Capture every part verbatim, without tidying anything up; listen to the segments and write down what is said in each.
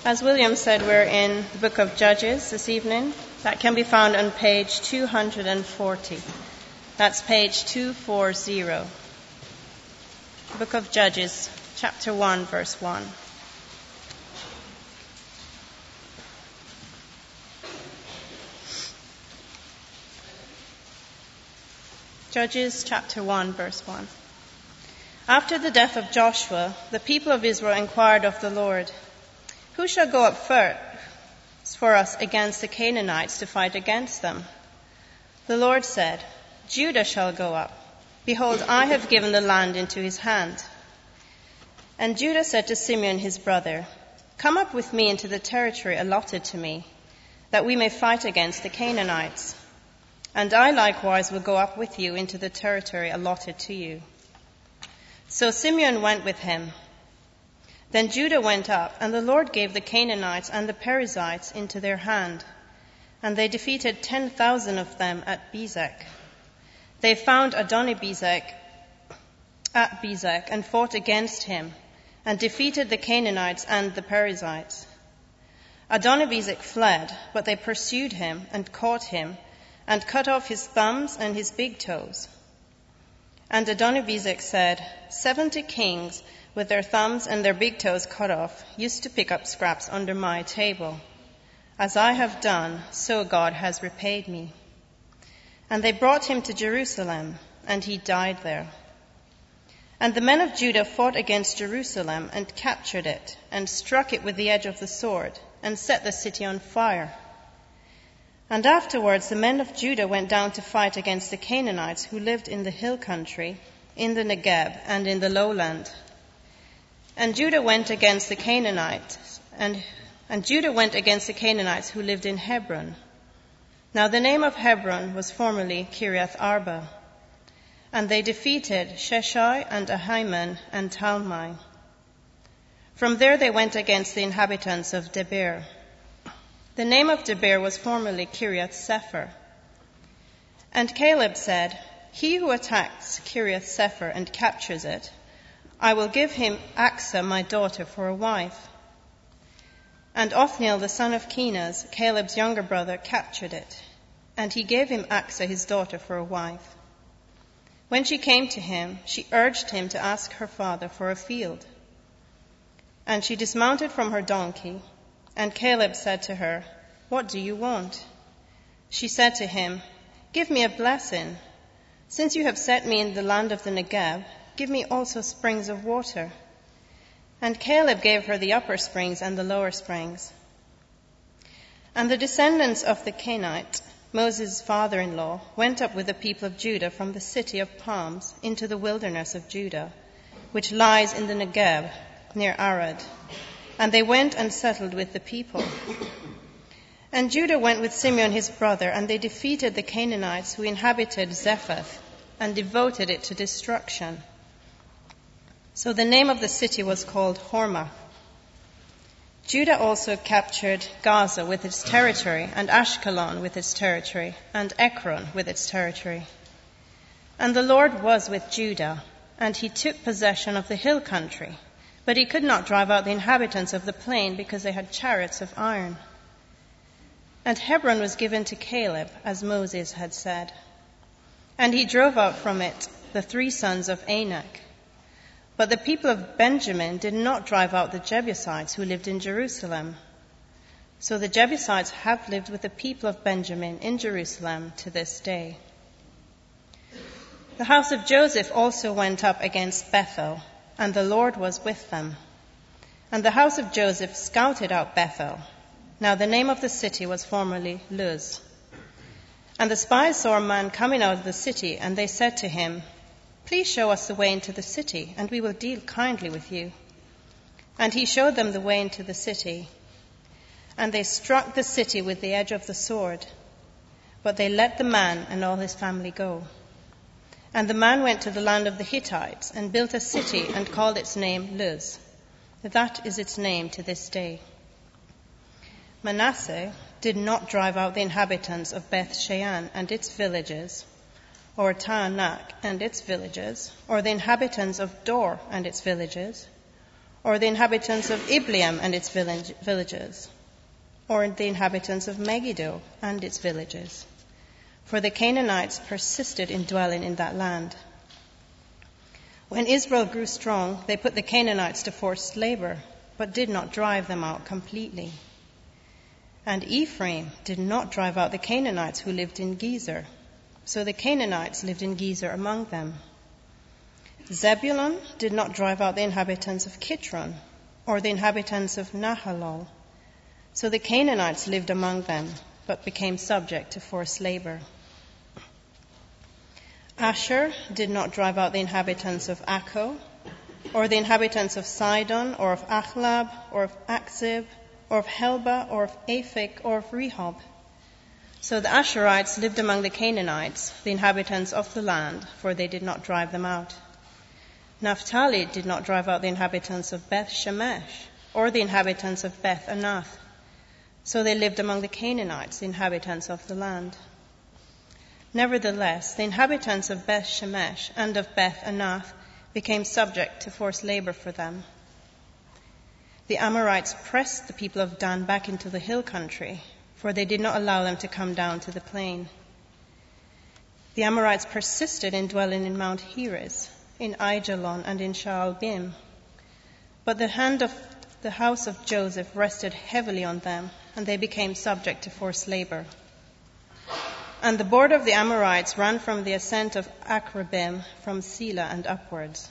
As William said, we're in the book of Judges this evening. That can be found on page two hundred forty. That's page two forty. The book of Judges, chapter one, verse one. Judges chapter one, verse one. After the death of Joshua, the people of Israel inquired of the Lord, "Who shall go up first for us against the Canaanites to fight against them?" The Lord said, "Judah shall go up. Behold, I have given the land into his hand." And Judah said to Simeon his brother, "Come up with me into the territory allotted to me, that we may fight against the Canaanites. And I likewise will go up with you into the territory allotted to you." So Simeon went with him. Then Judah went up, and the Lord gave the Canaanites and the Perizzites into their hand, and they defeated ten thousand of them at Bezek. They found Adonibezek at Bezek and fought against him, and defeated the Canaanites and the Perizzites. Adonibezek fled, but they pursued him and caught him, and cut off his thumbs and his big toes. And Adonibezek said, Seventy kings with their thumbs and their big toes cut off used to pick up scraps under my table. As I have done, so God has repaid me." And they brought him to Jerusalem, and he died there. And the men of Judah fought against Jerusalem and captured it, and struck it with the edge of the sword, and set the city on fire. And afterwards the men of Judah went down to fight against the Canaanites who lived in the hill country, in the Negeb, and in the lowland. And Judah went against the Canaanites, and, and Judah went against the Canaanites who lived in Hebron. Now the name of Hebron was formerly Kiriath Arba. And they defeated Sheshai and Ahiman and Talmai. From there they went against the inhabitants of Debir. The name of Debir was formerly Kiriath Sepher. And Caleb said, "He who attacks Kiriath Sepher and captures it, I will give him Achsah my daughter for a wife." And Othniel the son of Kenaz, Caleb's younger brother, captured it, and he gave him Achsah his daughter for a wife. When she came to him, she urged him to ask her father for a field. And she dismounted from her donkey, and Caleb said to her, "What do you want?" She said to him, "Give me a blessing. Since you have set me in the land of the Negeb, give me also springs of water." And Caleb gave her the upper springs and the lower springs. And the descendants of the Canaanite, Moses' father-in-law, went up with the people of Judah from the city of palms into the wilderness of Judah, which lies in the Negeb near Arad. And they went and settled with the people. And Judah went with Simeon his brother, and they defeated the Canaanites who inhabited Zephath, and devoted it to destruction. So the name of the city was called Hormah. Judah also captured Gaza with its territory, and Ashkelon with its territory, and Ekron with its territory. And the Lord was with Judah, and he took possession of the hill country, but he could not drive out the inhabitants of the plain because they had chariots of iron. And Hebron was given to Caleb, as Moses had said. And he drove out from it the three sons of Anak. But the people of Benjamin did not drive out the Jebusites who lived in Jerusalem. So the Jebusites have lived with the people of Benjamin in Jerusalem to this day. The house of Joseph also went up against Bethel, and the Lord was with them. And the house of Joseph scouted out Bethel. Now the name of the city was formerly Luz. And the spies saw a man coming out of the city, and they said to him, "Please show us the way into the city, and we will deal kindly with you." And he showed them the way into the city. And they struck the city with the edge of the sword, but they let the man and all his family go. And the man went to the land of the Hittites, and built a city, and called its name Luz. That is its name to this day. Manasseh did not drive out the inhabitants of Beth Shean and its villages, or Taanach and its villages, or the inhabitants of Dor and its villages, or the inhabitants of Ibleam and its village, villages, or the inhabitants of Megiddo and its villages. For the Canaanites persisted in dwelling in that land. When Israel grew strong, they put the Canaanites to forced labor, but did not drive them out completely. And Ephraim did not drive out the Canaanites who lived in Gezer, so the Canaanites lived in Gezer among them. Zebulun did not drive out the inhabitants of Kitron, or the inhabitants of Nahalol, so the Canaanites lived among them, but became subject to forced labor. Asher did not drive out the inhabitants of Akko, or the inhabitants of Sidon, or of Achlab, or of Akzib, or of Helba, or of Aphek, or of Rehob. So the Asherites lived among the Canaanites, the inhabitants of the land, for they did not drive them out. Naphtali did not drive out the inhabitants of Beth Shemesh, or the inhabitants of Beth Anath. So they lived among the Canaanites, the inhabitants of the land. Nevertheless, the inhabitants of Beth Shemesh and of Beth Anath became subject to forced labor for them. The Amorites pressed the people of Dan back into the hill country, for they did not allow them to come down to the plain. The Amorites persisted in dwelling in Mount Heres, in Aijalon, and in Shaalbim. But the hand of the house of Joseph rested heavily on them, and they became subject to forced labor. And the border of the Amorites ran from the ascent of Akrabim, from Selah and upwards.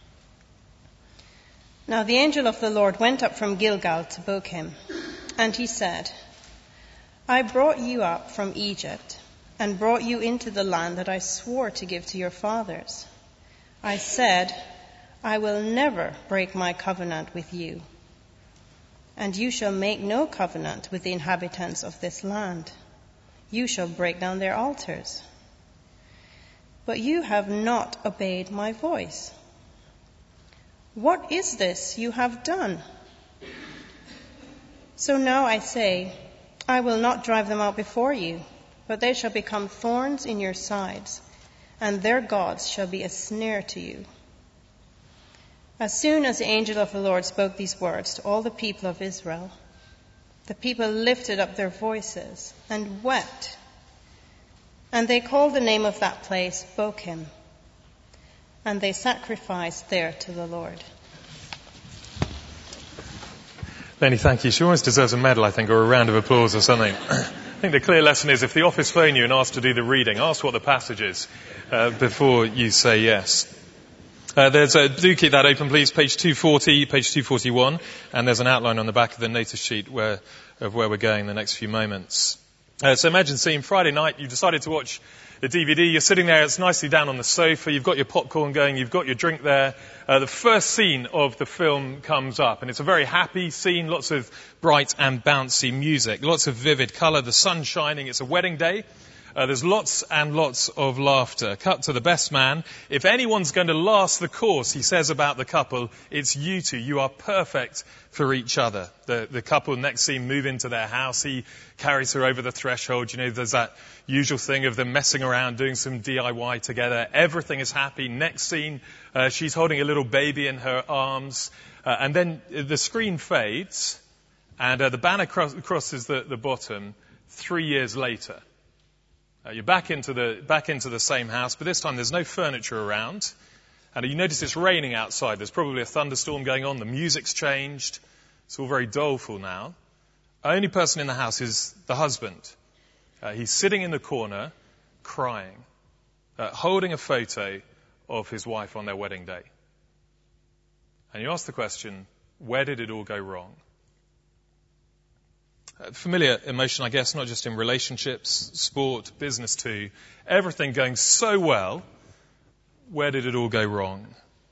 Now the angel of the Lord went up from Gilgal to Bochim, and he said, I brought you up from Egypt, and brought you into the land that I swore to give to your fathers. I said, I will never break my covenant with you, and you shall make no covenant with the inhabitants of this land. You shall break down their altars. But you have not obeyed my voice. What is this you have done? So now I say, I will not drive them out before you, but they shall become thorns in your sides, and their gods shall be a snare to you. As soon as the angel of the Lord spoke these words to all the people of Israel, the people lifted up their voices and wept, and they called the name of that place Bochim, and they sacrificed there to the Lord. Lenny, thank you. She almost deserves a medal, I think, or a round of applause or something. I think the clear lesson is if the office phone you and ask to do the reading, ask what the passage is uh, before you say yes. Uh, there's a, do keep that open, please. Page two forty, page two forty-one, and there's an outline on the back of the notice sheet where, of where we're going in the next few moments. Uh, so imagine seeing Friday night, you decided to watch the D V D, you're sitting there, it's nicely down on the sofa, you've got your popcorn going, you've got your drink there. Uh, the first scene of the film comes up, and it's a very happy scene, lots of bright and bouncy music, lots of vivid colour, the sun shining, it's a wedding day. Uh, there's lots and lots of laughter. Cut to the best man. If anyone's going to last the course, he says about the couple, it's you two. You are perfect for each other. The, the couple next scene move into their house. He carries her over the threshold. You know, there's that usual thing of them messing around, doing some D I Y together. Everything is happy. Next scene, uh, she's holding a little baby in her arms. Uh, and then the screen fades, and uh, the banner cross, crosses the, the bottom three years later. Uh, you're back into the back into the same house, but this time there's no furniture around. And you notice it's raining outside. There's probably a thunderstorm going on. The music's changed. It's all very doleful now. The only person in the house is the husband. Uh, he's sitting in the corner, crying, uh, holding a photo of his wife on their wedding day. And you ask the question, where did it all go wrong? Familiar emotion, I guess, not just in relationships, sport, business too. Everything going so well, where did it all go wrong?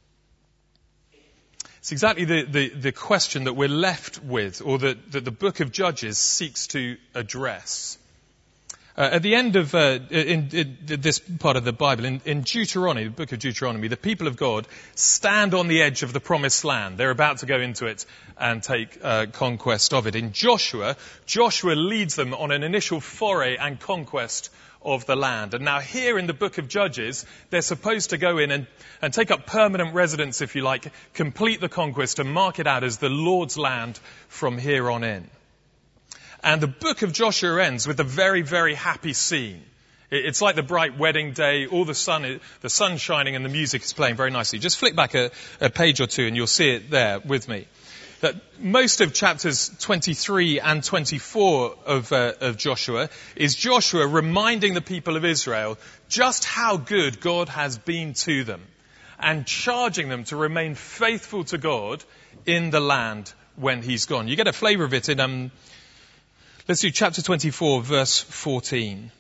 It's exactly the, the, the question that we're left with, or that, that the book of Judges seeks to address. Uh, at the end of uh, in, in this part of the Bible, in, in Deuteronomy, the book of Deuteronomy, the people of God stand on the edge of the promised land. They're about to go into it and take uh, conquest of it. In Joshua, Joshua leads them on an initial foray and conquest of the land. And now here in the book of Judges, they're supposed to go in and, and take up permanent residence, if you like, complete the conquest and mark it out as the Lord's land from here on in. And the book of Joshua ends with a very, very happy scene. It's like the bright wedding day, all the sun, the sun shining and the music is playing very nicely. Just flick back a, a page or two and you'll see it there with me. That most of chapters twenty-three and twenty-four of, uh, of Joshua is Joshua reminding the people of Israel just how good God has been to them and charging them to remain faithful to God in the land when he's gone. You get a flavour of it in... Um, Let's do chapter twenty-four, verse fourteen.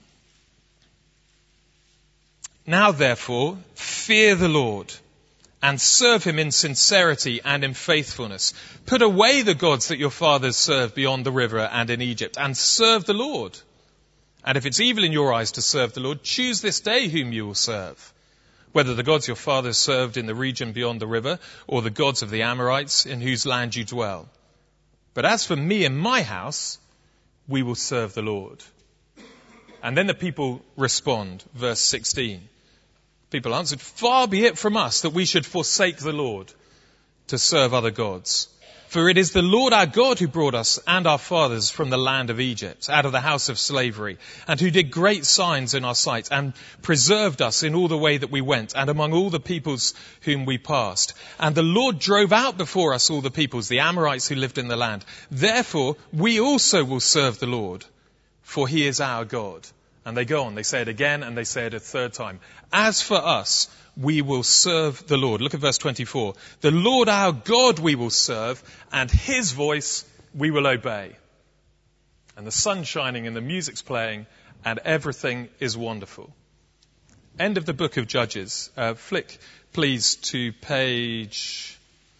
Now therefore, fear the Lord and serve him in sincerity and in faithfulness. Put away the gods that your fathers served beyond the river and in Egypt, and serve the Lord. And if it's evil in your eyes to serve the Lord, choose this day whom you will serve, whether the gods your fathers served in the region beyond the river, or the gods of the Amorites in whose land you dwell. But as for me and my house, we will serve the Lord. And then the people respond, verse sixteen. People answered, far be it from us that we should forsake the Lord to serve other gods. For it is the Lord our God who brought us and our fathers from the land of Egypt, out of the house of slavery, and who did great signs in our sight, and preserved us in all the way that we went, and among all the peoples whom we passed. And the Lord drove out before us all the peoples, the Amorites who lived in the land. Therefore we also will serve the Lord, for he is our God. And they go on, they say it again, and they say it a third time. As for us, we will serve the Lord. Look at verse twenty-four. The Lord our God we will serve, and his voice we will obey. And the sun's shining and the music's playing, and everything is wonderful. End of the book of Judges. Uh, flick, please, to page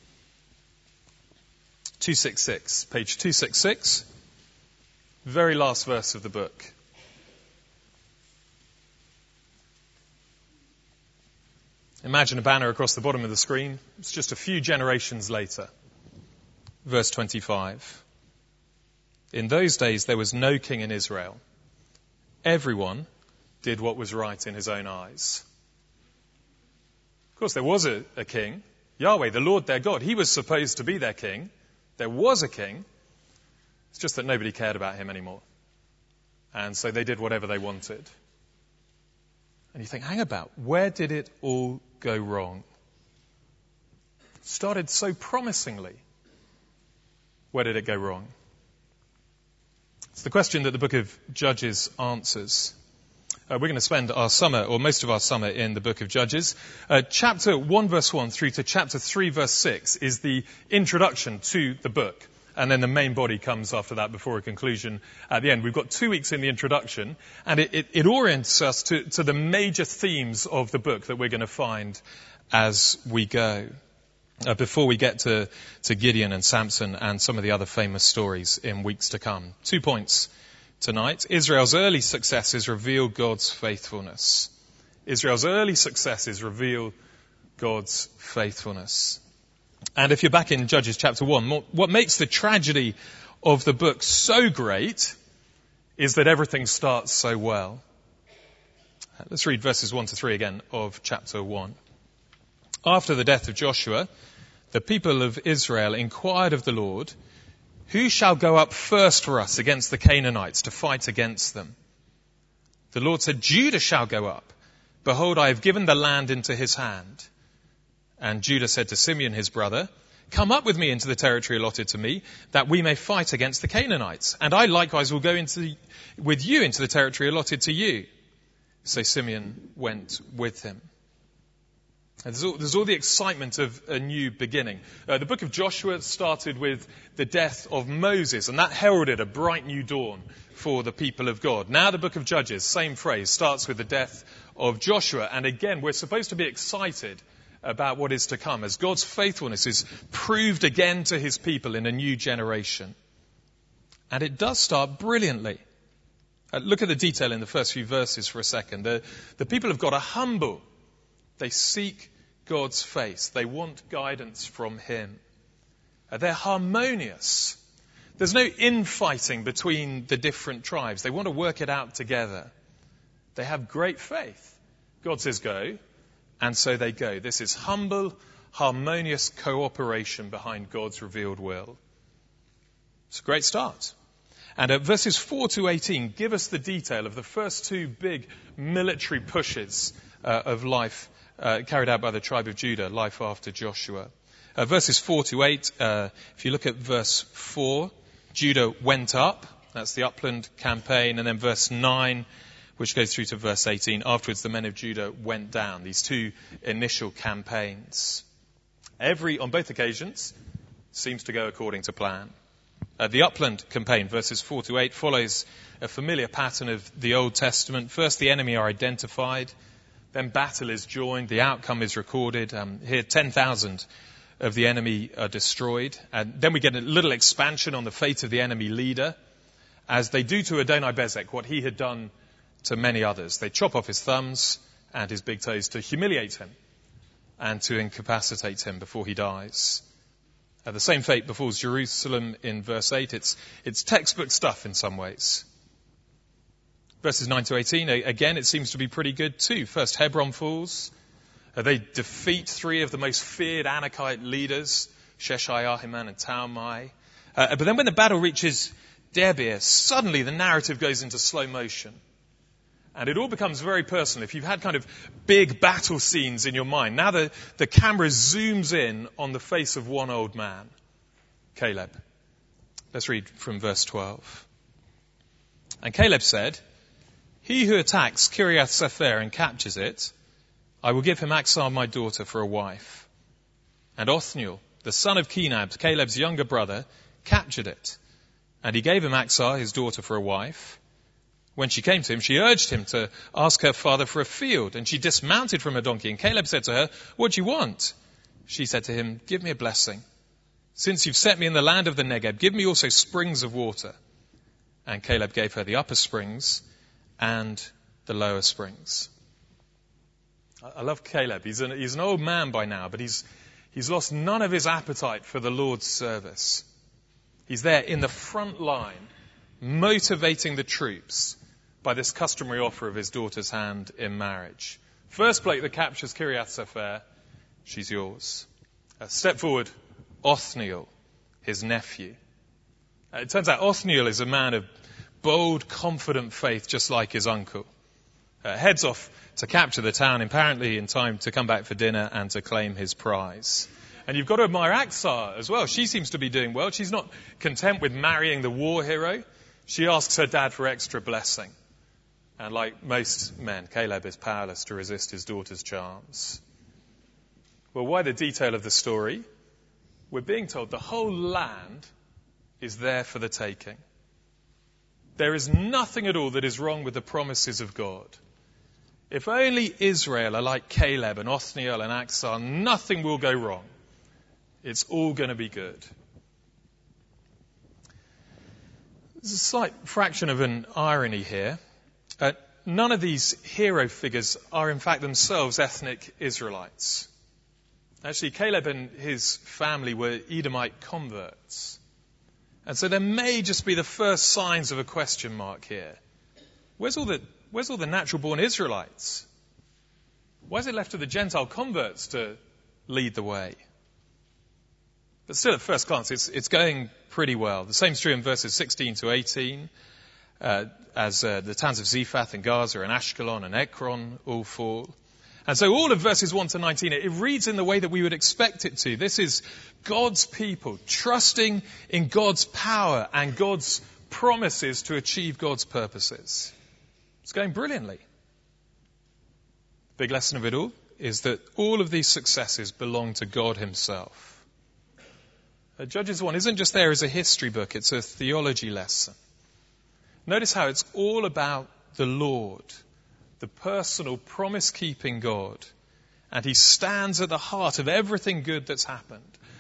two sixty-six. Page two sixty-six. Very last verse of the book. Imagine a banner across the bottom of the screen. It's just a few generations later. Verse twenty-five. In those days there was no king in Israel. Everyone did what was right in his own eyes. Of course, there was a, a king, Yahweh, the Lord their God. He was supposed to be their king. There was a king. It's just that nobody cared about him anymore. And so they did whatever they wanted. And you think, hang about, where did it all go wrong? It started so promisingly. Where did it go wrong? It's the question that the book of Judges answers. Uh, we're going to spend our summer, or most of our summer, in the book of Judges. Uh, chapter one, verse one, through to chapter three, verse six, is the introduction to the book. And then the main body comes after that before a conclusion at the end. We've got two weeks in the introduction, and it, it, it orients us to, to the major themes of the book that we're going to find as we go. Uh, before we get to, to Gideon and Samson and some of the other famous stories in weeks to come. Two points tonight. Israel's early successes reveal God's faithfulness. Israel's early successes reveal God's faithfulness. And if you're back in Judges chapter one, what makes the tragedy of the book so great is that everything starts so well. Let's read verses one to three again of chapter one. After the death of Joshua, the people of Israel inquired of the Lord, who shall go up first for us against the Canaanites to fight against them? The Lord said, Judah shall go up. Behold, I have given the land into his hand. And Judah said to Simeon, his brother, come up with me into the territory allotted to me, that we may fight against the Canaanites. And I likewise will go into the, with you into the territory allotted to you. So Simeon went with him. And there's, all, there's all the excitement of a new beginning. Uh, the book of Joshua started with the death of Moses, and that heralded a bright new dawn for the people of God. Now the book of Judges, same phrase, starts with the death of Joshua. And again, we're supposed to be excited about what is to come as God's faithfulness is proved again to his people in a new generation. And it does start brilliantly. Uh, look at the detail in the first few verses for a second. The, the people of God are humble. They seek God's face. They want guidance from him. Uh, they're harmonious. There's no infighting between the different tribes. They want to work it out together. They have great faith. God says go, and so they go. This is humble, harmonious cooperation behind God's revealed will. It's a great start. And uh, verses four to eighteen give us the detail of the first two big military pushes uh, of life uh, carried out by the tribe of Judah, life after Joshua. Uh, verses four to eight, uh, if you look at verse four, Judah went up. That's the upland campaign. And then verse nine, which goes through to verse eighteen. Afterwards, the men of Judah went down. These two initial campaigns. Every, on both occasions, seems to go according to plan. Uh, the upland campaign, verses four to eight, follows a familiar pattern of the Old Testament. First, the enemy are identified. Then battle is joined. The outcome is recorded. Um, here, ten thousand of the enemy are destroyed. And then we get a little expansion on the fate of the enemy leader, as they do to Adoni-Bezek what he had done to many others. They chop off his thumbs and his big toes to humiliate him and to incapacitate him before he dies. Uh, the same fate befalls Jerusalem in verse eight. It's, it's textbook stuff in some ways. Verses nine to eighteen, again, it seems to be pretty good too. First, Hebron falls. Uh, they defeat three of the most feared Anakite leaders, Sheshai, Ahiman, and Talmai. Uh, but then when the battle reaches Debir, suddenly the narrative goes into slow motion. And it all becomes very personal. If you've had kind of big battle scenes in your mind, now the, the camera zooms in on the face of one old man, Caleb. Let's read from verse twelve. And Caleb said, "He who attacks Kiriath Sefer and captures it, I will give him Achsah my daughter for a wife." And Othniel, the son of Kenab, Caleb's younger brother, captured it. And he gave him Achsah, his daughter, for a wife. When she came to him, she urged him to ask her father for a field, and she dismounted from her donkey. And Caleb said to her, "What do you want?" She said to him, "Give me a blessing. Since you've set me in the land of the Negeb, give me also springs of water." And Caleb gave her the upper springs and the lower springs. I love Caleb. He's an, he's an old man by now, but he's, he's lost none of his appetite for the Lord's service. He's there in the front line, motivating the troops by this customary offer of his daughter's hand in marriage. First bloke that captures Kiriath Sefer, she's yours. Uh, step forward, Othniel, his nephew. Uh, it turns out Othniel is a man of bold, confident faith, just like his uncle. Uh, heads off to capture the town, apparently in time to come back for dinner and to claim his prize. And you've got to admire Achsah as well. She seems to be doing well. She's not content with marrying the war hero. She asks her dad for extra blessing. And like most men, Caleb is powerless to resist his daughter's charms. Well, why the detail of the story? We're being told the whole land is there for the taking. There is nothing at all that is wrong with the promises of God. If only Israel are like Caleb and Othniel and Achsah, nothing will go wrong. It's all going to be good. There's a slight fraction of an irony here. Uh, none of these hero figures are in fact themselves ethnic Israelites. Actually, Caleb and his family were Edomite converts. And so there may just be the first signs of a question mark here. Where's all the, where's all the natural-born Israelites? Why is it left to the Gentile converts to lead the way? But still, at first glance, it's, it's going pretty well. The same is true in verses sixteen to eighteen, uh, as uh, the towns of Zephath and Gaza and Ashkelon and Ekron all fall. And so all of verses one to nineteen, it, it reads in the way that we would expect it to. This is God's people trusting in God's power and God's promises to achieve God's purposes. It's going brilliantly. The big lesson of it all is that all of these successes belong to God himself. Judges one isn't just there as a history book, it's a theology lesson. Notice how it's all about the Lord, the personal promise-keeping God. And he stands at the heart of everything good that's happened.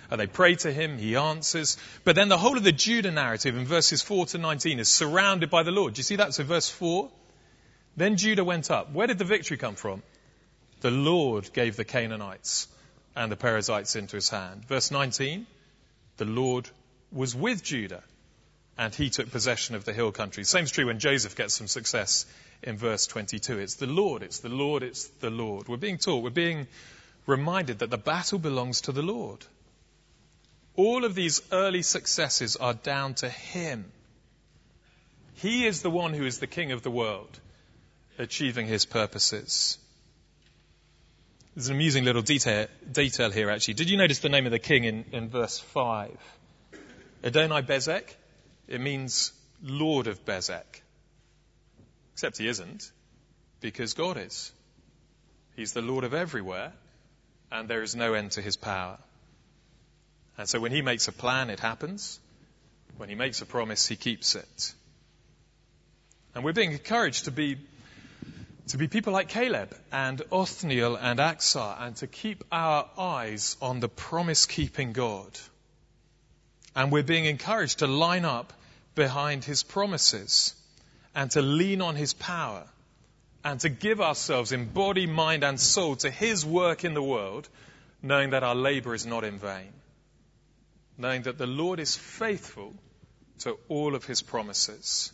Uh, they pray to him, he answers. But then the whole of the Judah narrative in verses four to nineteen is surrounded by the Lord. Do you see that? So verse four, then Judah went up. Where did the victory come from? The Lord gave the Canaanites and the Perizzites into his hand. Verse nineteen, the Lord was with Judah, and he took possession of the hill country. Same's true when Joseph gets some success in verse twenty-two. It's the Lord, it's the Lord, it's the Lord. We're being taught, we're being reminded that the battle belongs to the Lord. All of these early successes are down to him. He is the one who is the king of the world, achieving his purposes. There's an amusing little detail, detail here, actually. Did you notice the name of the king in, in verse five? Adoni-Bezek. It means Lord of Bezek. Except he isn't, because God is. He's the Lord of everywhere, and there is no end to his power. And so when he makes a plan, it happens. When he makes a promise, he keeps it. And we're being encouraged to be to be people like Caleb and Othniel and Achsah, and to keep our eyes on the promise-keeping God. And we're being encouraged to line up behind his promises and to lean on his power and to give ourselves in body, mind and soul to his work in the world, knowing that our labor is not in vain, knowing that the Lord is faithful to all of his promises.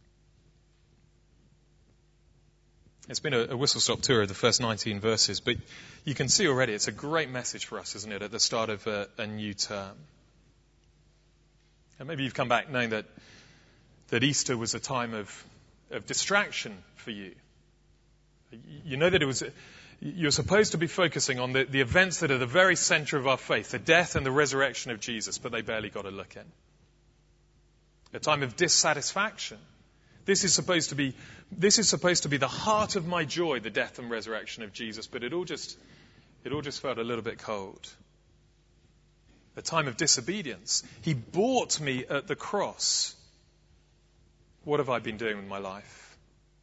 It's been a, a whistle-stop tour of the first nineteen verses, but you can see already it's a great message for us, isn't it, at the start of a, a new term. And maybe you've come back knowing that that Easter was a time of, of distraction for you. You know that it was, you're supposed to be focusing on the, the events that are the very center of our faith, the death and the resurrection of Jesus, but they barely got a look in. A time of dissatisfaction. This is supposed to be, this is supposed to be the heart of my joy, the death and resurrection of Jesus, but it all just, it all just felt a little bit cold. A time of disobedience. He bought me at the cross. What have I been doing with my life?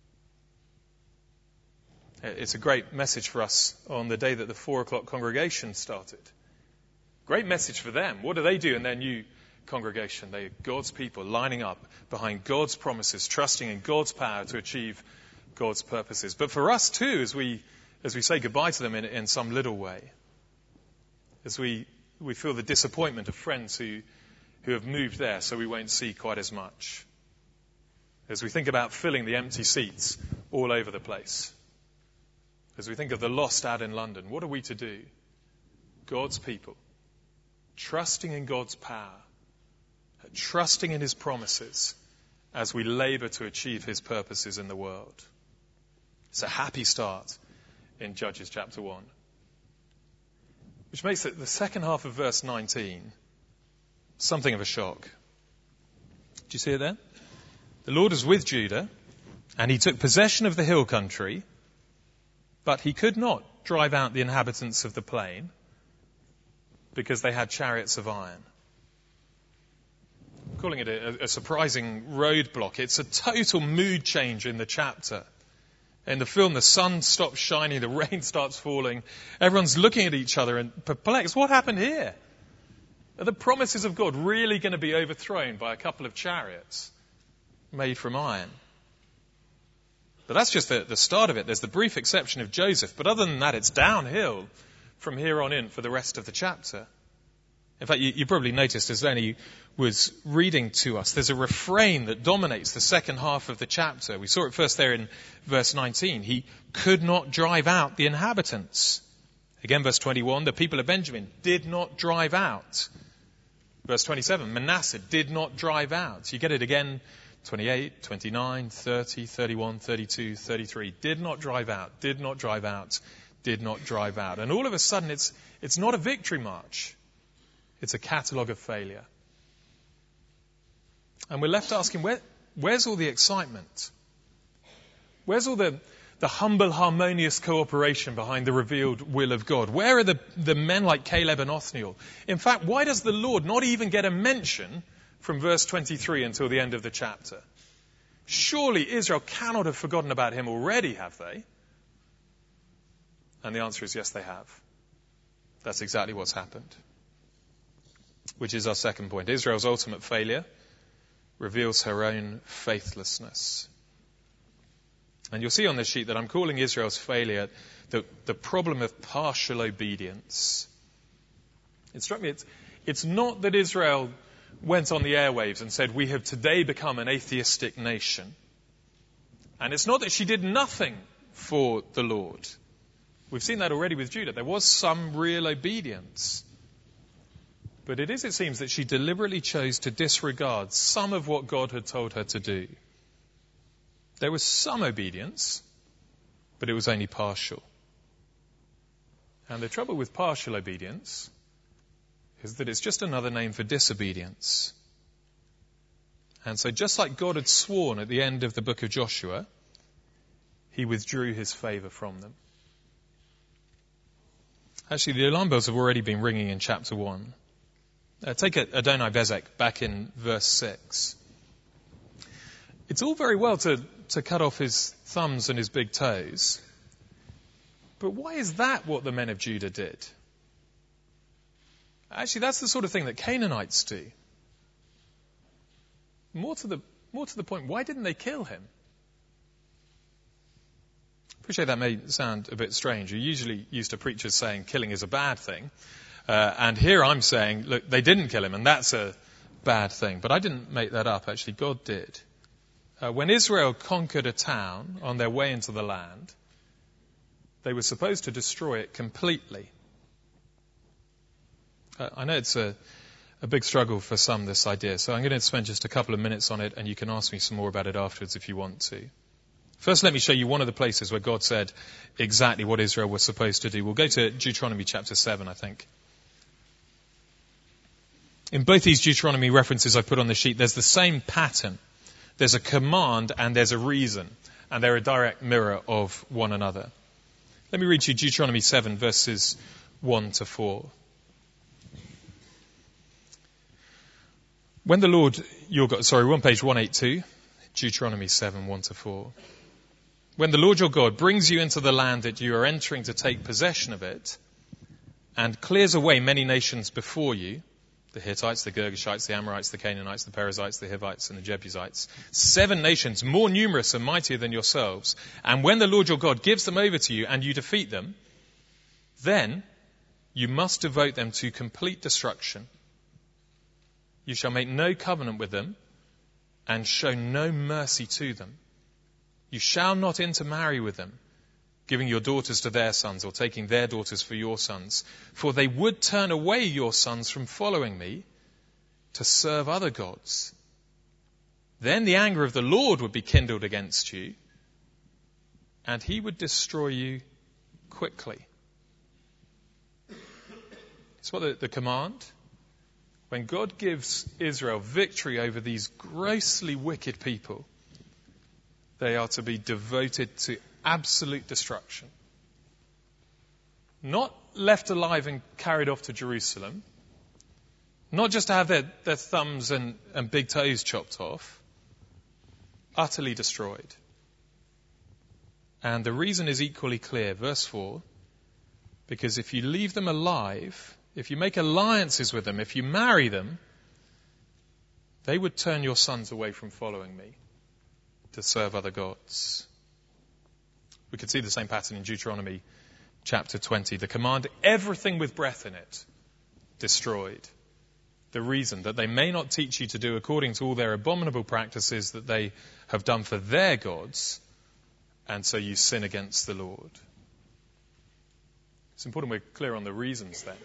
It's a great message for us on the day that the four o'clock congregation started. Great message for them. What do they do in their new congregation? They are God's people lining up behind God's promises, trusting in God's power to achieve God's purposes. But for us too, as we as we say goodbye to them in, in some little way, as we we feel the disappointment of friends who who have moved there, so we won't see quite as much. As we think about filling the empty seats all over the place. As we think of the lost ad in London, what are we to do? God's people, trusting in God's power, trusting in his promises as we labor to achieve his purposes in the world. It's a happy start in Judges chapter one. Which makes it the second half of verse nineteen something of a shock. Do you see it there? The Lord was with Judah, and he took possession of the hill country, but he could not drive out the inhabitants of the plain because they had chariots of iron. I'm calling it a, a surprising roadblock. It's a total mood change in the chapter. In the film, the sun stops shining, the rain starts falling. Everyone's looking at each other and perplexed. What happened here? Are the promises of God really going to be overthrown by a couple of chariots made from iron? But that's just the, the start of it. There's the brief exception of Joseph. But other than that, it's downhill from here on in for the rest of the chapter. In fact, you, you probably noticed as Lenny was reading to us, there's a refrain that dominates the second half of the chapter. We saw it first there in verse nineteen. He could not drive out the inhabitants. Again, verse twenty-one, the people of Benjamin did not drive out. Verse twenty-seven, Manasseh did not drive out. You get it again, twenty-eight, twenty-nine, thirty, thirty-one, thirty-two, thirty-three. Did not drive out, did not drive out, did not drive out. And all of a sudden, it's it's not a victory march. It's a catalogue of failure. And we're left asking, where, where's all the excitement? Where's all the, the humble, harmonious cooperation behind the revealed will of God? Where are the, the men like Caleb and Othniel? In fact, why does the Lord not even get a mention from verse twenty-three until the end of the chapter? Surely Israel cannot have forgotten about him already, have they? And the answer is yes, they have. That's exactly what's happened. which is our second point. Israel's ultimate failure reveals her own faithlessness. And you'll see on this sheet that I'm calling Israel's failure the, the problem of partial obedience. It struck me, it's, it's not that Israel went on the airwaves and said, we have today become an atheistic nation. And it's not that she did nothing for the Lord. We've seen that already with Judah. There was some real obedience. But it is, it seems, that she deliberately chose to disregard some of what God had told her to do. There was some obedience, but it was only partial. And the trouble with partial obedience is that it's just another name for disobedience. And so just like God had sworn at the end of the book of Joshua, he withdrew his favour from them. Actually, the alarm bells have already been ringing in chapter one. Uh, take Adoni-Bezek back in verse six. It's all very well to, to cut off his thumbs and his big toes. But why is that what the men of Judah did? Actually, that's the sort of thing that Canaanites do. More to the, more to the point, why didn't they kill him? I appreciate that may sound a bit strange. You're usually used to preachers saying killing is a bad thing. Uh, and here I'm saying, look, they didn't kill him, and that's a bad thing. But I didn't make that up. Actually, God did. Uh, when Israel conquered a town on their way into the land, they were supposed to destroy it completely. Uh, I know it's a, a big struggle for some, this idea, so I'm going to spend just a couple of minutes on it, and you can ask me some more about it afterwards if you want to. First, let me show you one of the places where God said exactly what Israel was supposed to do. We'll go to Deuteronomy chapter seven, I think. In both these Deuteronomy references I put on the sheet, there's the same pattern. There's a command and there's a reason, and they're a direct mirror of one another. Let me read you Deuteronomy seven, verses one to four. When the Lord, your God, sorry, we're on page one eighty-two, Deuteronomy seven, one to four. When the Lord your God brings you into the land that you are entering to take possession of it, and clears away many nations before you, the Hittites, the Girgashites, the Amorites, the Canaanites, the Perizzites, the Hivites, and the Jebusites, seven nations more numerous and mightier than yourselves, and when the Lord your God gives them over to you and you defeat them, then you must devote them to complete destruction. You shall make no covenant with them and show no mercy to them. You shall not intermarry with them, giving your daughters to their sons or taking their daughters for your sons, for they would turn away your sons from following me to serve other gods. Then the anger of the Lord would be kindled against you, and he would destroy you quickly. It's what the, the command. When God gives Israel victory over these grossly wicked people, they are to be devoted to absolute destruction. Not left alive and carried off to Jerusalem. Not just to have their, their thumbs and, and big toes chopped off. Utterly destroyed. And the reason is equally clear. Verse four. Because if you leave them alive, if you make alliances with them, if you marry them, they would turn your sons away from following me to serve other gods. We could see the same pattern in Deuteronomy chapter twenty. The command, everything with breath in it, destroyed. The reason that they may not teach you to do according to all their abominable practices that they have done for their gods, and so you sin against the Lord. It's important we're clear on the reasons then.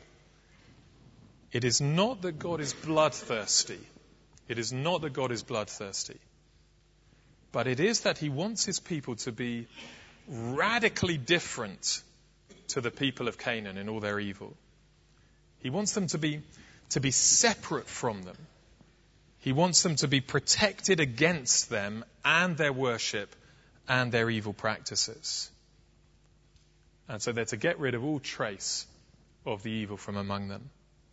It is not that God is bloodthirsty. It is not that God is bloodthirsty. But it is that he wants his people to be radically different to the people of Canaan in all their evil. He wants them to be, to be separate from them. He wants them to be protected against them and their worship and their evil practices. And so they're to get rid of all trace of the evil from among them.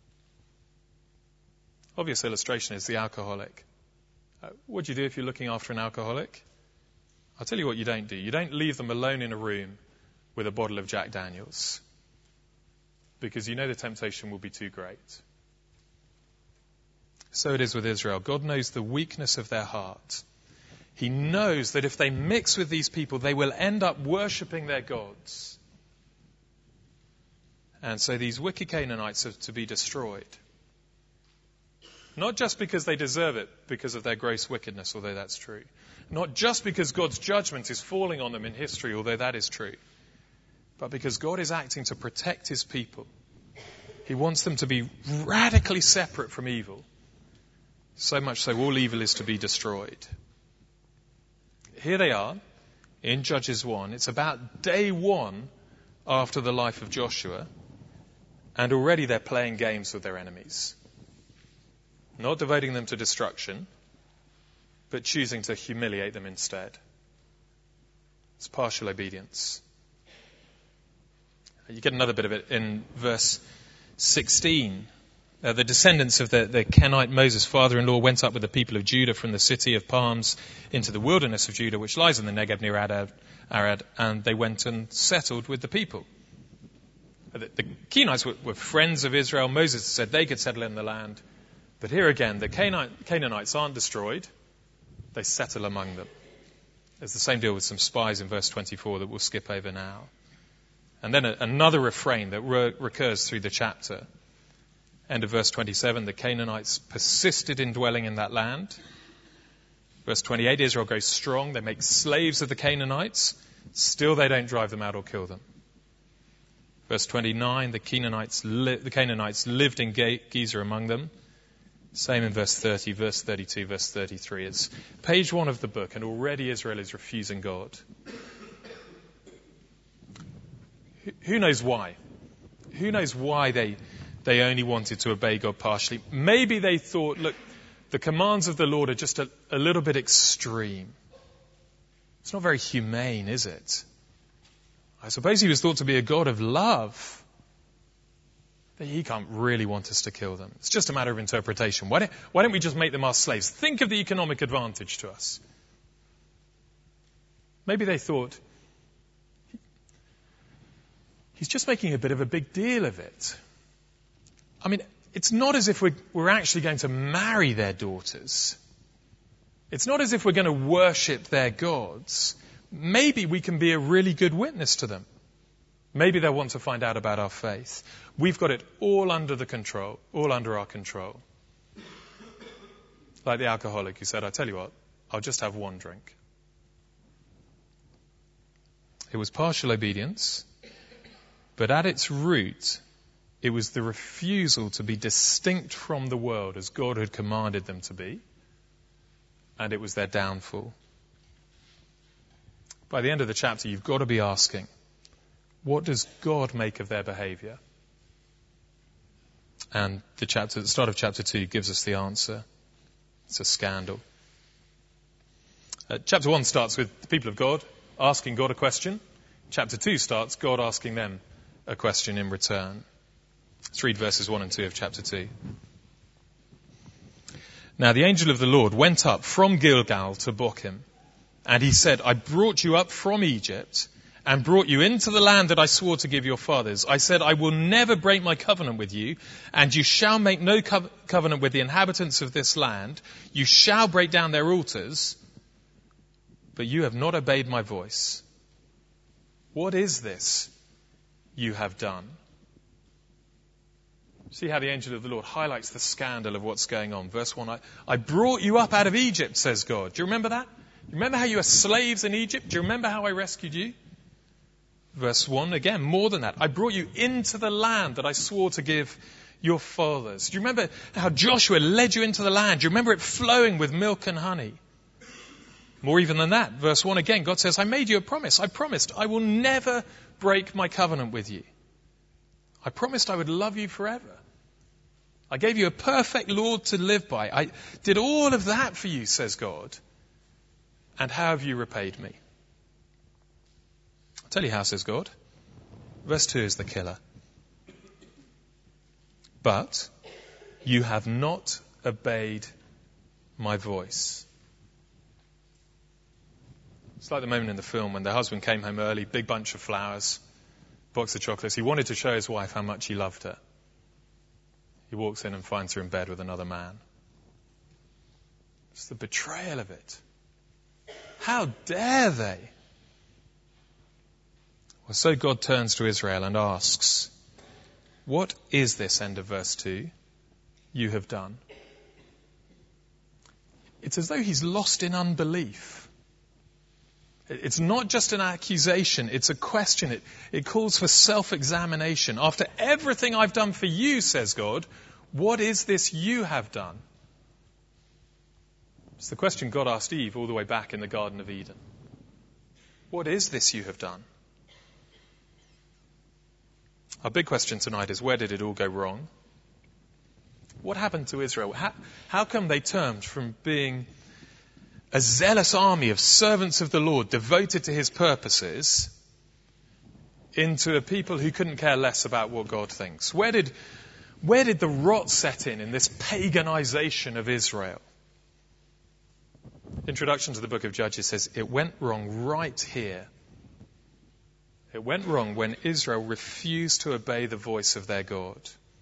Obvious illustration is the alcoholic. Uh, what do you do if you're looking after an alcoholic? I'll tell you what you don't do. You don't leave them alone in a room with a bottle of Jack Daniels, because you know the temptation will be too great. So it is with Israel. God knows the weakness of their heart. He knows that if they mix with these people, they will end up worshipping their gods. And so these wicked Canaanites are to be destroyed. Not just because they deserve it, because of their gross wickedness, although that's true. Not just because God's judgment is falling on them in history, although that is true. But because God is acting to protect his people. He wants them to be radically separate from evil. So much so all evil is to be destroyed. Here they are in Judges one. It's about day one after the life of Joshua. And already they're playing games with their enemies. Not devoting them to destruction, but choosing to humiliate them instead. It's partial obedience. You get another bit of it in verse sixteen. Uh, the descendants of the, the Kenite Moses' father-in-law went up with the people of Judah from the city of palms into the wilderness of Judah, which lies in the Negev near Arad, Arad, and they went and settled with the people. The, the Kenites were, were friends of Israel. Moses said they could settle in the land. But here again, the Canaanite, Canaanites aren't destroyed. They settle among them. There's the same deal with some spies in verse twenty-four that we'll skip over now. And then a, another refrain that re- recurs through the chapter. End of verse twenty-seven, the Canaanites persisted in dwelling in that land. Verse twenty-eight, Israel grows strong. They make slaves of the Canaanites. Still they don't drive them out or kill them. Verse twenty-nine, the Canaanites, li- the Canaanites lived in Ge- Gezer among them. Same in verse thirty, verse thirty-two, verse thirty-three. It's page one of the book, and already Israel is refusing God. Who knows why? Who knows why they... They only wanted to obey God partially. Maybe they thought, look, the commands of the Lord are just a, a little bit extreme. It's not very humane, is it? I suppose he was thought to be a God of love. But he can't really want us to kill them. It's just a matter of interpretation. Why don't, why don't we just make them our slaves? Think of the economic advantage to us. Maybe they thought, he's just making a bit of a big deal of it. I mean, it's not as if we're, we're actually going to marry their daughters. It's not as if we're going to worship their gods. Maybe we can be a really good witness to them. Maybe they'll want to find out about our faith. We've got it all under the control, all under our control. Like the alcoholic who said, I tell you what, I'll just have one drink. It was partial obedience, but at its root, it was the refusal to be distinct from the world as God had commanded them to be. And it was their downfall. By the end of the chapter, you've got to be asking, what does God make of their behavior? And the chapter, the start of chapter two gives us the answer. It's a scandal. Uh, chapter one starts with the people of God asking God a question. Chapter two starts God asking them a question in return. Let's read verses one and two of chapter two. Now the angel of the Lord went up from Gilgal to Bochim, and he said, I brought you up from Egypt and brought you into the land that I swore to give your fathers. I said, I will never break my covenant with you, and you shall make no co- covenant with the inhabitants of this land. You shall break down their altars, but you have not obeyed my voice. What is this you have done? See how the angel of the Lord highlights the scandal of what's going on. Verse one, I, I brought you up out of Egypt, says God. Do you remember that? Do you remember how you were slaves in Egypt? Do you remember how I rescued you? Verse one, again, more than that. I brought you into the land that I swore to give your fathers. Do you remember how Joshua led you into the land? Do you remember it flowing with milk and honey? More even than that. Verse one again, God says, I made you a promise. I promised I will never break my covenant with you. I promised I would love you forever. I gave you a perfect law to live by. I did all of that for you, says God. And how have you repaid me? I'll tell you how, says God. Verse two is the killer. But you have not obeyed my voice. It's like the moment in the film when the husband came home early, big bunch of flowers, box of chocolates. He wanted to show his wife how much he loved her. He walks in and finds her in bed with another man. It's the betrayal of it. How dare they? Well, so God turns to Israel and asks, what is this, end of verse two, you have done? It's as though he's lost in unbelief. It's not just an accusation, it's a question. It, it calls for self-examination. After everything I've done for you, says God, what is this you have done? It's the question God asked Eve all the way back in the Garden of Eden. What is this you have done? Our big question tonight is, where did it all go wrong? What happened to Israel? How, how come they turned from being a zealous army of servants of the Lord devoted to his purposes into a people who couldn't care less about what God thinks? Where did, where did the rot set in in this paganization of Israel? Introduction to the book of Judges says it went wrong right here. It went wrong when Israel refused to obey the voice of their God.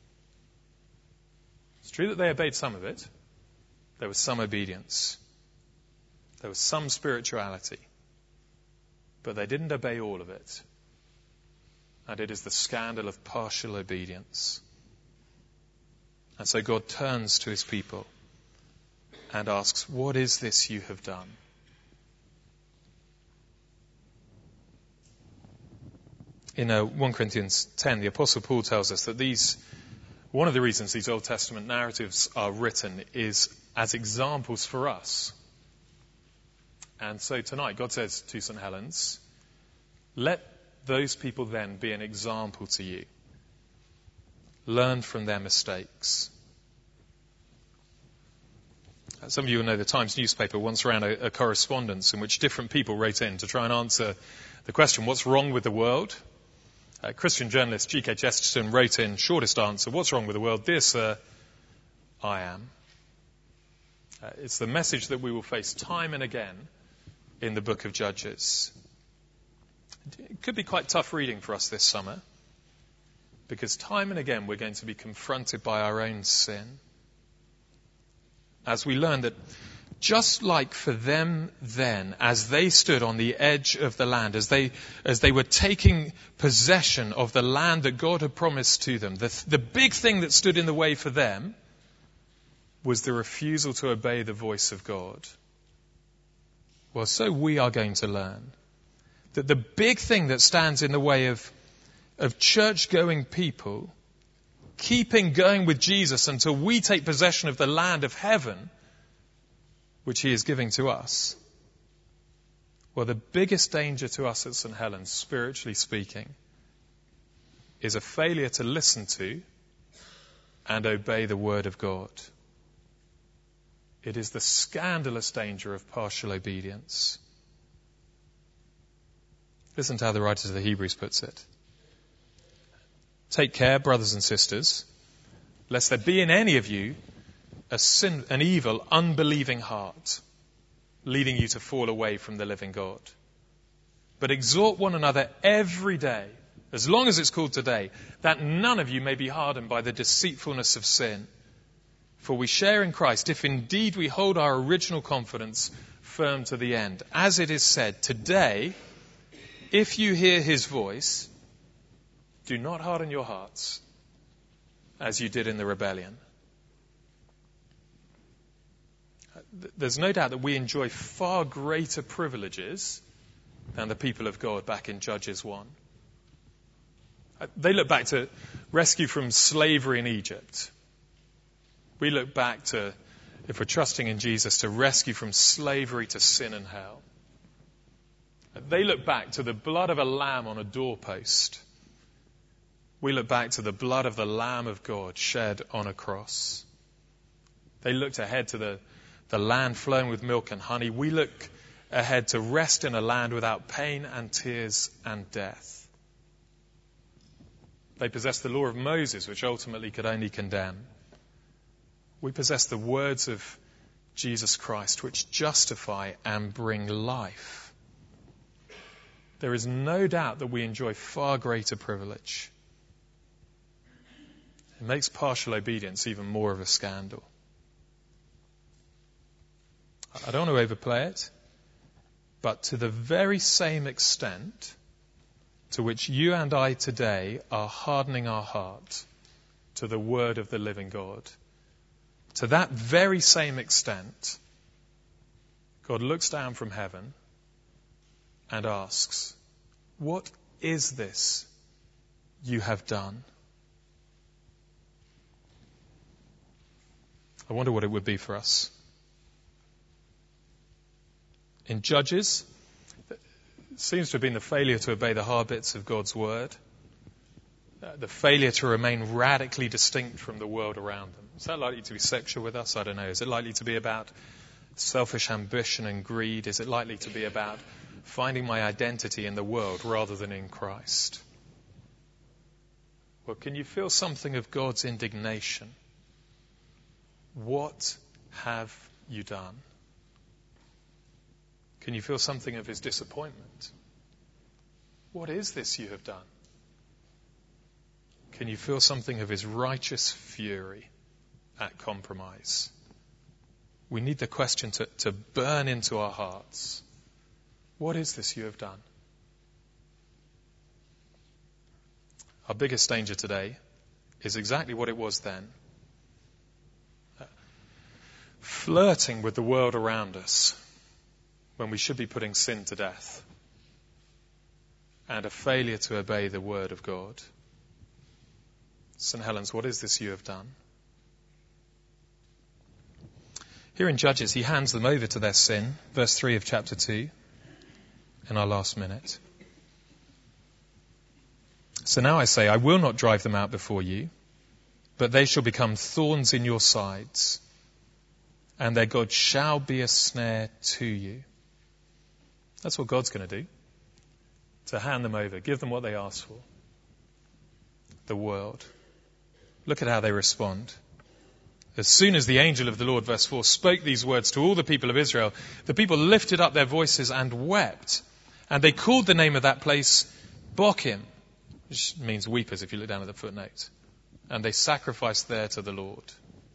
It's true that they obeyed some of it. There was some obedience. There was some spirituality. But they didn't obey all of it. And it is the scandal of partial obedience. And so God turns to his people and asks, what is this you have done? In uh, First Corinthians ten, the Apostle Paul tells us that these, one of the reasons these Old Testament narratives are written is as examples for us. And so tonight, God says to Saint Helens, let those people then be an example to you. Learn from their mistakes. Some of you will know the Times newspaper once ran a, a correspondence in which different people wrote in to try and answer the question, what's wrong with the world? Uh, Christian journalist G K Chesterton wrote in, shortest answer, what's wrong with the world? Dear sir, I am. Uh, it's the message that we will face time and again in the book of Judges. It could be quite tough reading for us this summer, because time and again we're going to be confronted by our own sin. As we learn that just like for them then, as they stood on the edge of the land, as they as they were taking possession of the land that God had promised to them, the, the big thing that stood in the way for them was the refusal to obey the voice of God. Well, so we are going to learn that the big thing that stands in the way of, of church-going people keeping going with Jesus until we take possession of the land of heaven, which he is giving to us. Well, the biggest danger to us at Saint Helens, spiritually speaking, is a failure to listen to and obey the word of God. It is the scandalous danger of partial obedience. Listen to how the writer of the Hebrews puts it. Take care, brothers and sisters, lest there be in any of you a sin, an evil, unbelieving heart, leading you to fall away from the living God. But exhort one another every day, as long as it's called today, that none of you may be hardened by the deceitfulness of sin. For we share in Christ, if indeed we hold our original confidence firm to the end. As it is said, today, if you hear his voice, do not harden your hearts as you did in the rebellion. There's no doubt that we enjoy far greater privileges than the people of God back in Judges one. They look back to rescue from slavery in Egypt. We look back to, if we're trusting in Jesus, to rescue from slavery to sin and hell. They look back to the blood of a lamb on a doorpost. We look back to the blood of the Lamb of God shed on a cross. They looked ahead to the, the land flowing with milk and honey. We look ahead to rest in a land without pain and tears and death. They possessed the law of Moses, which ultimately could only condemn. We possess the words of Jesus Christ, which justify and bring life. There is no doubt that we enjoy far greater privilege. It makes partial obedience even more of a scandal. I don't want to overplay it, but to the very same extent to which you and I today are hardening our heart to the word of the living God, to that very same extent, God looks down from heaven and asks, what is this you have done? I wonder what it would be for us. In Judges, it seems to have been the failure to obey the hard bits of God's word, uh, the failure to remain radically distinct from the world around them. Is that likely to be sexual with us? I don't know. Is it likely to be about selfish ambition and greed? Is it likely to be about finding my identity in the world rather than in Christ? Well, can you feel something of God's indignation? What have you done? Can you feel something of his disappointment? What is this you have done? Can you feel something of his righteous fury at compromise? We need the question to, to burn into our hearts. What is this you have done? Our biggest danger today is exactly what it was then. Flirting with the world around us when we should be putting sin to death, and a failure to obey the word of God. Saint Helens, what is this you have done? Here in Judges, he hands them over to their sin, verse three of chapter two, in our last minute. So now I say, I will not drive them out before you, but they shall become thorns in your sides, and their God shall be a snare to you. That's what God's going to do. To hand them over, give them what they ask for. The world. Look at how they respond. As soon as the angel of the Lord, verse four, spoke these words to all the people of Israel, the people lifted up their voices and wept. And they called the name of that place Bochim, which means weepers if you look down at the footnote. And they sacrificed there to the Lord.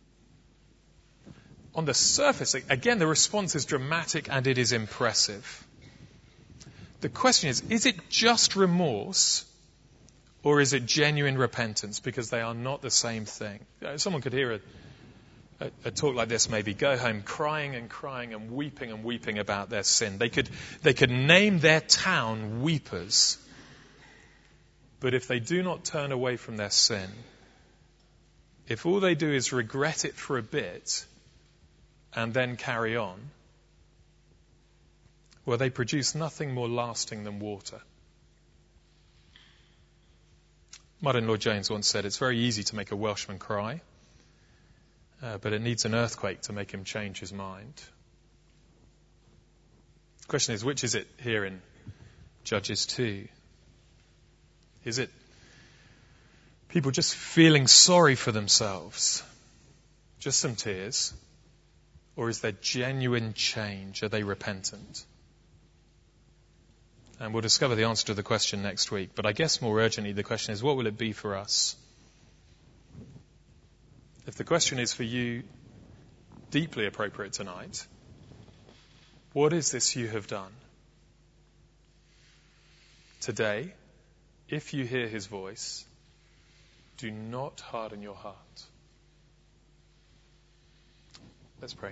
On the surface, again, the response is dramatic and it is impressive. The question is, is it just remorse or is it genuine repentance? Because they are not the same thing. Someone could hear a, a, a talk like this maybe, go home crying and crying and weeping and weeping about their sin. They could, they could name their town Weepers. But if they do not turn away from their sin, if all they do is regret it for a bit and then carry on, well, they produce nothing more lasting than water. Martin Lloyd-Jones once said, it's very easy to make a Welshman cry, uh, but it needs an earthquake to make him change his mind. The question is, which is it here in Judges two? Is it people just feeling sorry for themselves? Just some tears? Or is there genuine change? Are they repentant? And we'll discover the answer to the question next week. But I guess more urgently, the question is, what will it be for us? If the question is for you deeply appropriate tonight, what is this you have done? Today, if you hear his voice, do not harden your heart. Let's pray.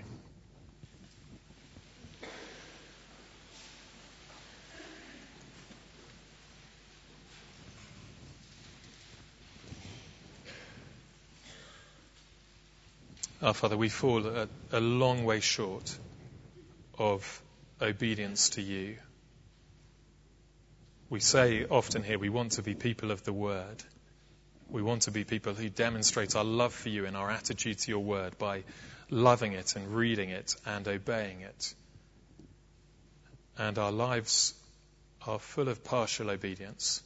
Our Father, we fall a, a long way short of obedience to you. We say often here we want to be people of the word. We want to be people who demonstrate our love for you and our attitude to your word by loving it and reading it and obeying it. And our lives are full of partial obedience.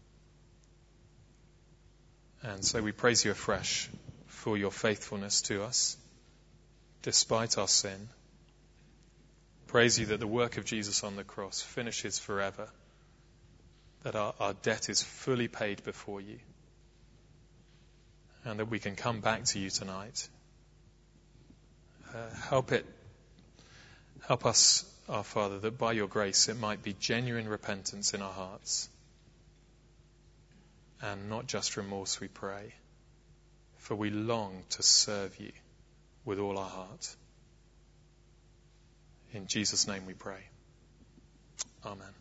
And so we praise you afresh for your faithfulness to us, despite our sin. Praise you that the work of Jesus on the cross finishes forever, that our, our debt is fully paid before you, and that we can come back to you tonight. Uh, help it, Help us, our Father, that by your grace it might be genuine repentance in our hearts and not just remorse, we pray, for we long to serve you with all our heart. In Jesus' name we pray. Amen.